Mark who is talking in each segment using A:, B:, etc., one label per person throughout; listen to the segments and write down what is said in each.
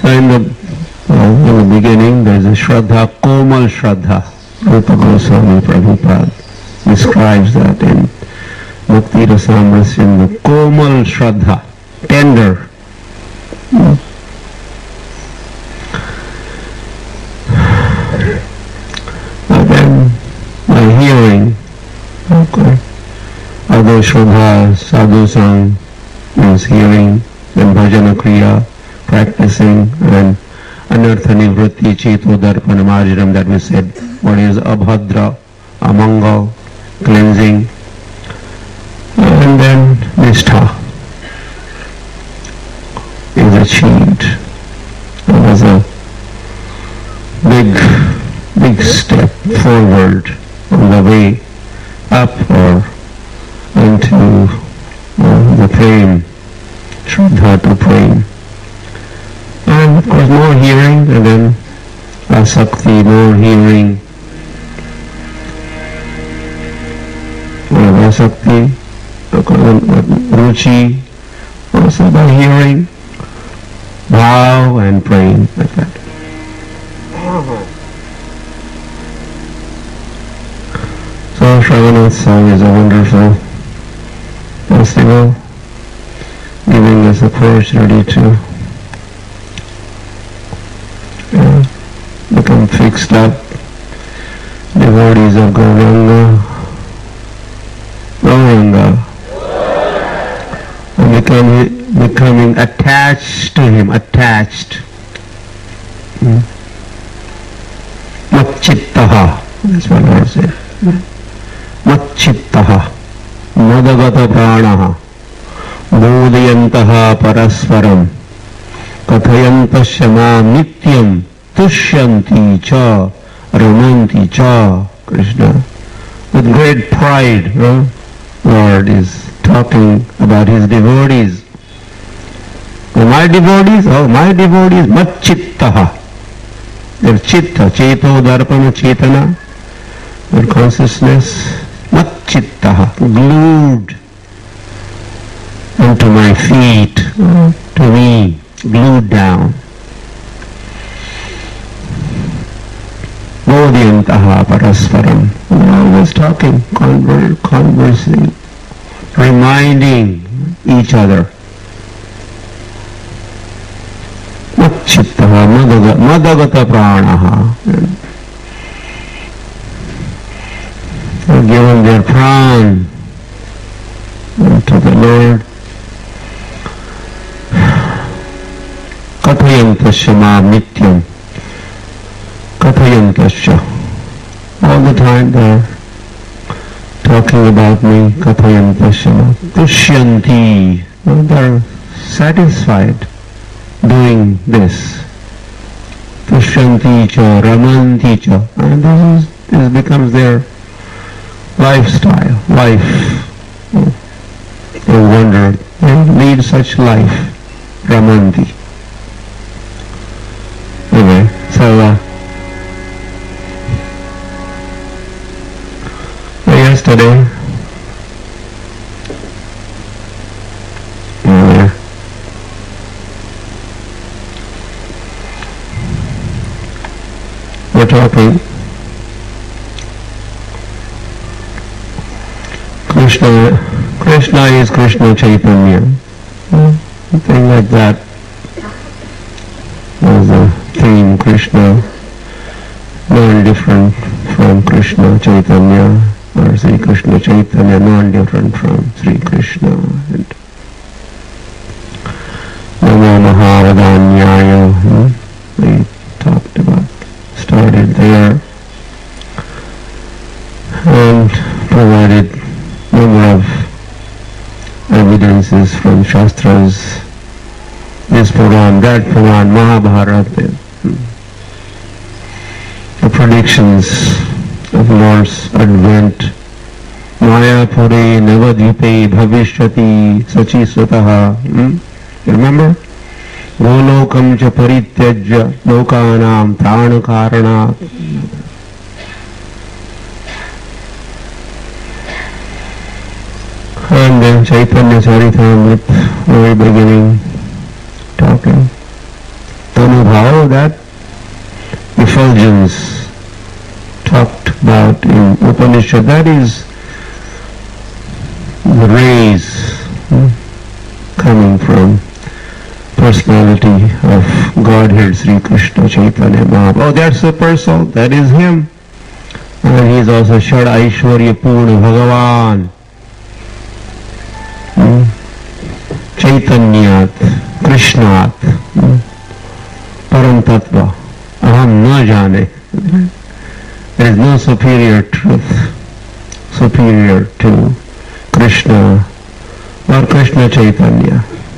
A: So in the beginning there is a Shraddha, Komal Shraddha. Rupa Goswami Prabhupada describes that in Mukti Rasamrasya, the Komal Shraddha, tender. But then by hearing, okay, other Shraddha, Sadhu Sang means hearing, then Bhajana Kriya, practicing, and Anartha Nivritti, Cheto Darpana Marjanam that we said, what is Abhadra, Amangal, cleansing, and then Nishtha is achieved. It was a big step forward on the way up or into the prem, Shraddha to prem. And of course more hearing, and then asakti, more hearing, asakti, ruchi, also by hearing, bhav and praying, like that. So Shravanotsav is a wonderful festival, giving us opportunity to become fixed up devotees of Gauranga, and becoming attached to him, attached. Matchittaha, that's what I said. Matchittaha, madagata pranaha, bodhayantaha parasparam, kathayantasya mam nityam, tushyanti cha, ramanti cha. Krishna, with great pride, Lord is talking about his devotees. Oh, my devotees? Oh, my devotees, matchittaha. Their chitta, cheto, darpana, chetana, their consciousness, matchittaha, glued onto my feet, to me, glued down. Bodhyantaha parasparam. We're always talking, conversing, reminding each other. Matchittaha, madagata pranaha. They're given their pran to the Lord. Kathayantasya mam nityam. Kathayantasya. All the time they're talking about me. Kathayantasya. Tushyanti. They're satisfied doing this. Tushyanti cha, ramanti cha. And this becomes their lifestyle, life. They wonder, they lead such life. Ramanti. Anyway, so yesterday, we're talking Krishna is Krishna Chaitanya. Something like that was the theme. Krishna, non-different from Krishna Chaitanya, or Sri Krishna Chaitanya, non-different from Sri Krishna. And Namo Mahavadanyaya, we talked about, started there, and provided number of evidences from Shastras, this Puran, that Puran, Mahabharata, the predictions of Lord's advent, Mayapuri, Navadvipe, Bhavishyati, Sachi Swataha. Remember? Golokam cha parityajya lokanam pranakarana. And then Chaitanya Charitamrita, very beginning, talking. Tanu that effulgence talked about in Upanishad, that is the rays coming from personality of Godhead Sri Krishna Chaitanya Mahaprabhu. Oh, that's the person, that is him. And he is also Shad Aishwarya Purna Bhagavan. Chaitanyat, Krishnat, Param Tattva, Aham na jane. There is no superior truth, superior to Krishna or Krishna Chaitanya.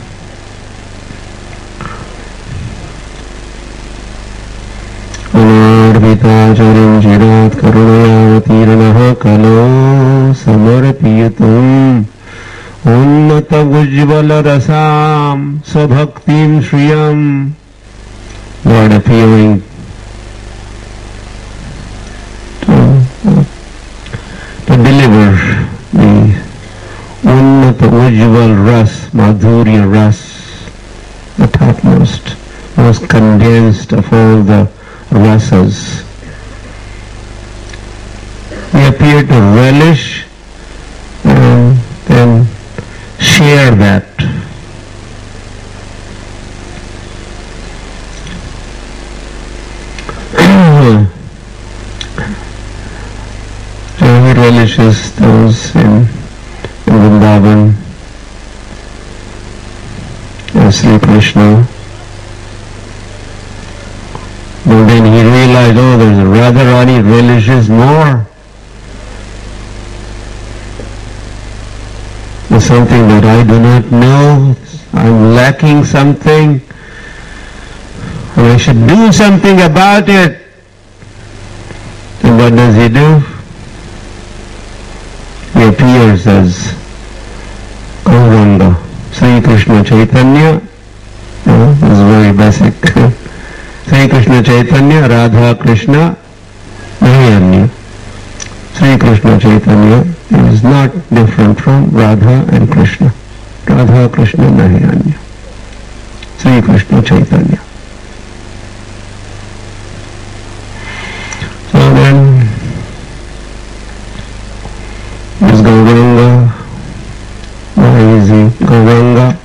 A: Anarvitacharam jirat karunayavatiranaha kalo samarpiyatum unnata ujjvala rasam sabhaktim shriyam. Lord appearing to deliver the unnata ujjval ras, madhurya ras, the topmost, most condensed of all the rasas. We appear to relish and then share that. So he relishes those in Vrindavan as Sri Krishna. But then he realized, oh, there's a Radharani relishes more. There's something that I do not know. I'm lacking something. And I should do something about it. And what does he do? He appears as Gauranga, Sri Krishna Chaitanya. This is very basic. Sri Krishna Chaitanya, Radha Krishna, Nayanya. Sri Krishna Chaitanya is not different from Radha and Krishna. Radha Krishna Nayanya. Sri Krishna Chaitanya. So then, this Gauranga, why is he Gauranga?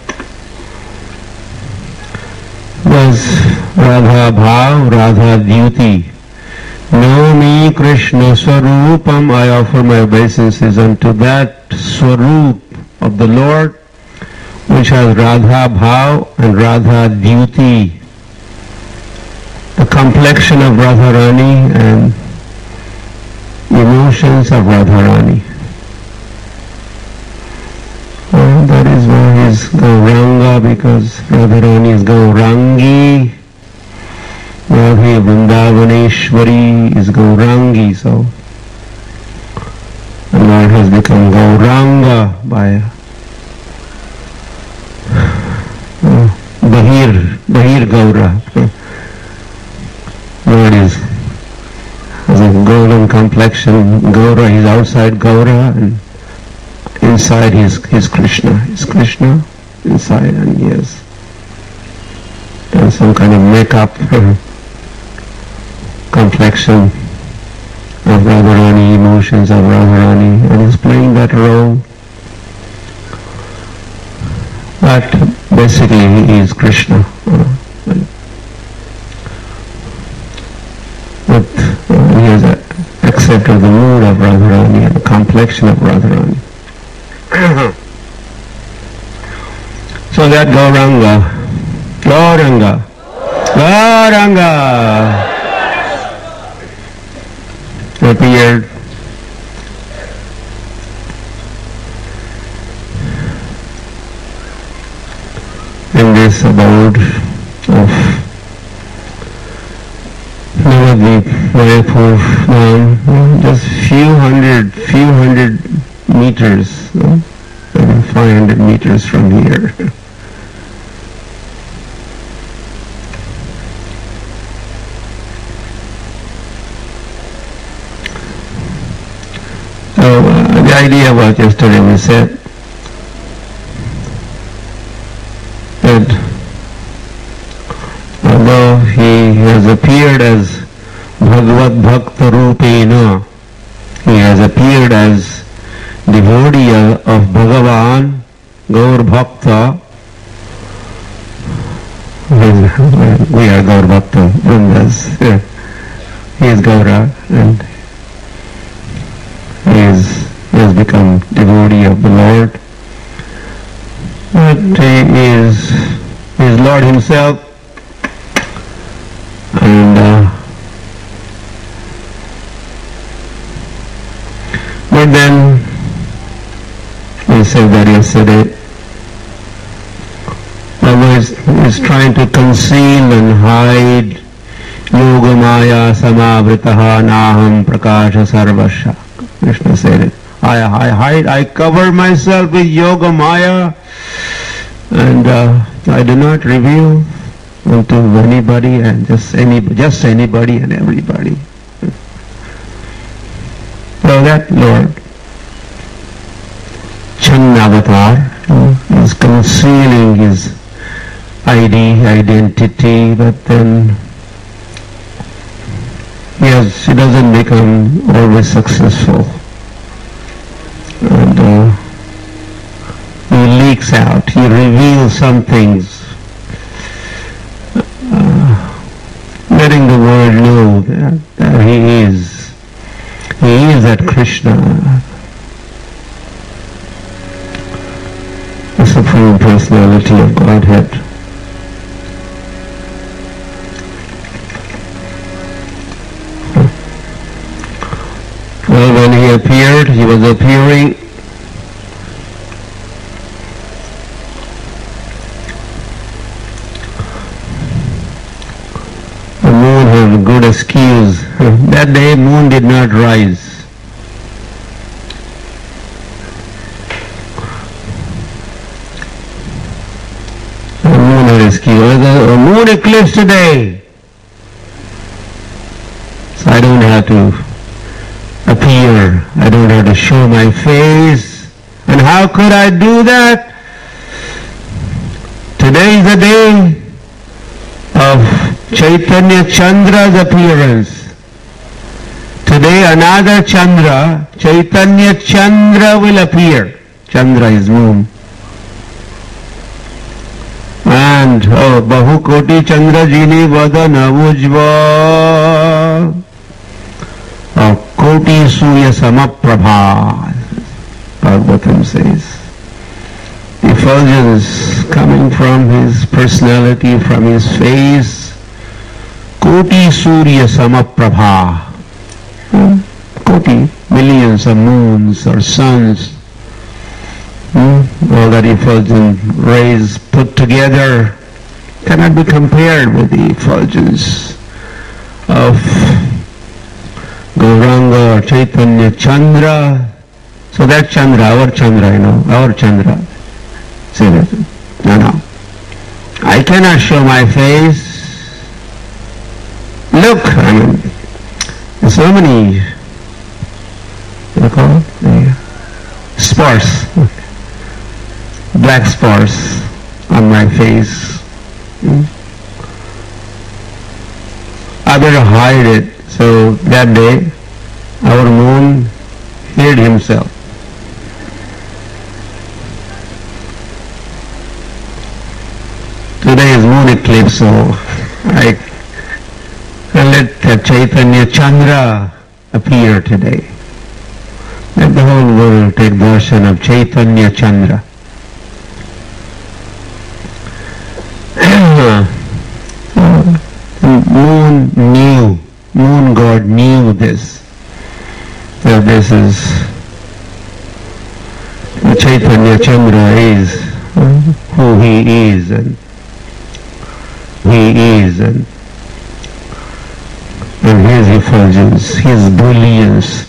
A: Was Radha Bhav, Radha Duty. Know me, Krishna Swarupam, I offer my obeisances unto that Swarup of the Lord, which has Radha Bhav and Radha Duty. The complexion of Radharani and emotions of Radharani. And that is why he is Gauranga, because Radharani is Gaurangi. Radhe Vrindavaneshwari is Gaurangi, so the Lord has become Gauranga by Bahir Gaura. Lord has a golden complexion. Gaura, he's outside Gaura, and inside he's Krishna. He's Krishna inside, and he has done some kind of makeup. Complexion of Radharani, emotions of Radharani, and is playing that role. But basically he is Krishna. But he has accepted the mood of Radharani and the complexion of Radharani. So that Gauranga appeared in this abode of Navadvip, Mayapur, just few hundred meters, 500 meters from here. So the idea was yesterday we said that although he has appeared as Bhagavad Bhakta Rupena. He has appeared as devotee of Bhagavan, Gaur Bhakta. We are Gaur Bhakta Vrindas. He is Gaura, and he has become devotee of the Lord. But he is Lord himself, and but then we said that yesterday, Brahma is trying to conceal and hide Yogamaya Samavritaha Naham Prakasha Sarvasya. Krishna said it. I hide, I cover myself with Yogamaya, and I do not reveal unto anybody, and just anybody and everybody. So that Lord Channavatar is concealing his identity, but then he doesn't become always successful, and he leaks out, he reveals some things, letting the world know that he is that Krishna, the Supreme Personality of Godhead. Well, when he appeared, he was appearing the moon had a good excuse. That day moon did not rise. The moon had excuse. A moon eclipse today. So I don't have to appear. I don't have to show my face. And how could I do that? Today is the day of Chaitanya Chandra's appearance. Today another Chandra, Chaitanya Chandra, will appear. Chandra is moon. And Bahukoti Chandra Jini Vadana Ujva Koti Surya Samaprabha, Bhagavatam says. Effulgence coming from his personality, from his face. Koti Surya Samaprabha. Koti, millions of moons or suns. All that effulgent rays put together cannot be compared with the effulgence of Gauranga or Chaitanya Chandra. So that Chandra, our Chandra, our Chandra. Say that. No. I cannot show my face. Look, there's so many, what do you call it? Spars, black spars on my face. I better hide it. So that day, our moon hid himself. Today is moon eclipse, so I let Chaitanya Chandra appear today. Let the whole world take darshan of Chaitanya Chandra. Moon God knew this, that this is Chaitanya Chandra is who he is, and his effulgence, his brilliance.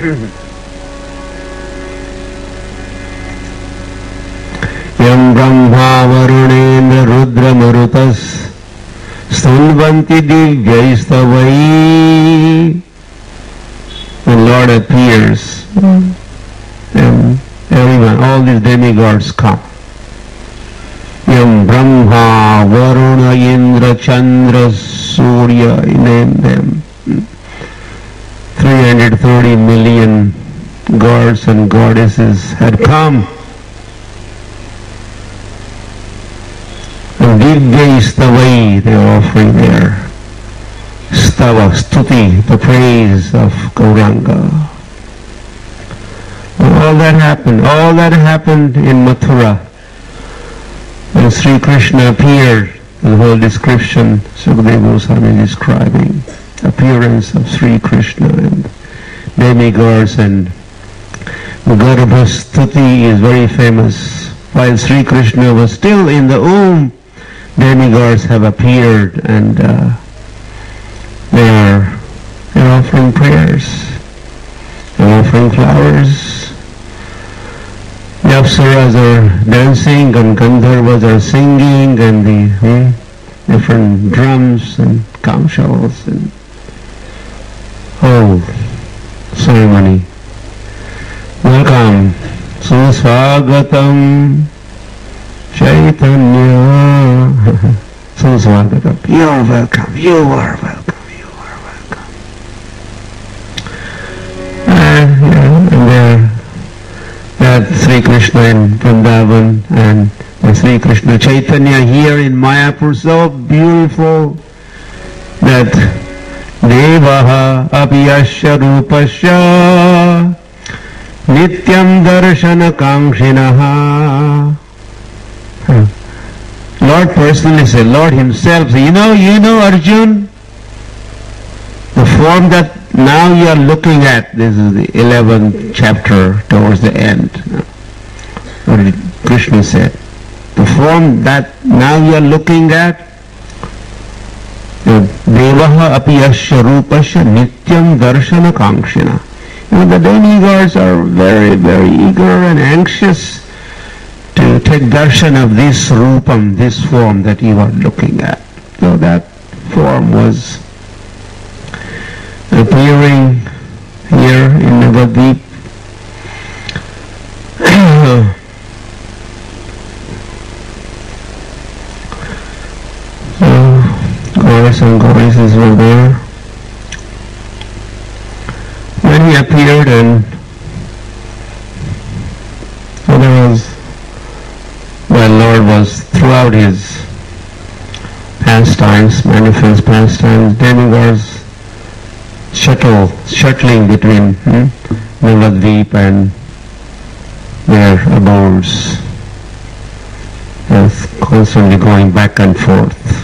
A: Yam Brahma Varunendra Rudra Marutas Stanvanti Divyaistavai. When Lord appears, then everyone, all these demigods come. Yam Brahma Varuna Indra Chandra Surya, he named them. 330 million gods and goddesses had come. And Divya Stavai, they were offering their Stava, Stuti, the praise of Gauranga. All that happened in Mathura. When Sri Krishna appeared, the whole description Sukadeva Goswami is describing, appearance of Sri Krishna and demigods, and Garbha Stuti is very famous. While Sri Krishna was still in the womb, demigods have appeared, and they're offering prayers, they're offering flowers. The Apsaras are dancing and Gandharvas are singing, and the different drums and kamshals and whole ceremony. Welcome, Suswagatam Chaitanya. Suswagatam. You are welcome, you are welcome, you are welcome. And there, that Sri Krishna in Vrindavan and the Sri Krishna Chaitanya here in Mayapur, so beautiful that Devaha apiyasya rupasya nityam darshana kankshinaha. Lord personally said, Lord himself said, you know Arjun, the form that now you are looking at, this is the 11th chapter towards the end. What did Krishna said? The form that now you are looking at, Devaha apiyasya rupasya nityam darshana kankshina. The demigods are very, very eager and anxious to take darshan of this rupam, this form that you are looking at. So that form was appearing here in Navadvip. Goddess and goddesses were there. When he appeared, and Lord was throughout his pastimes, manifest pastimes, demigods shuttling between Navadvip and their abodes, constantly going back and forth.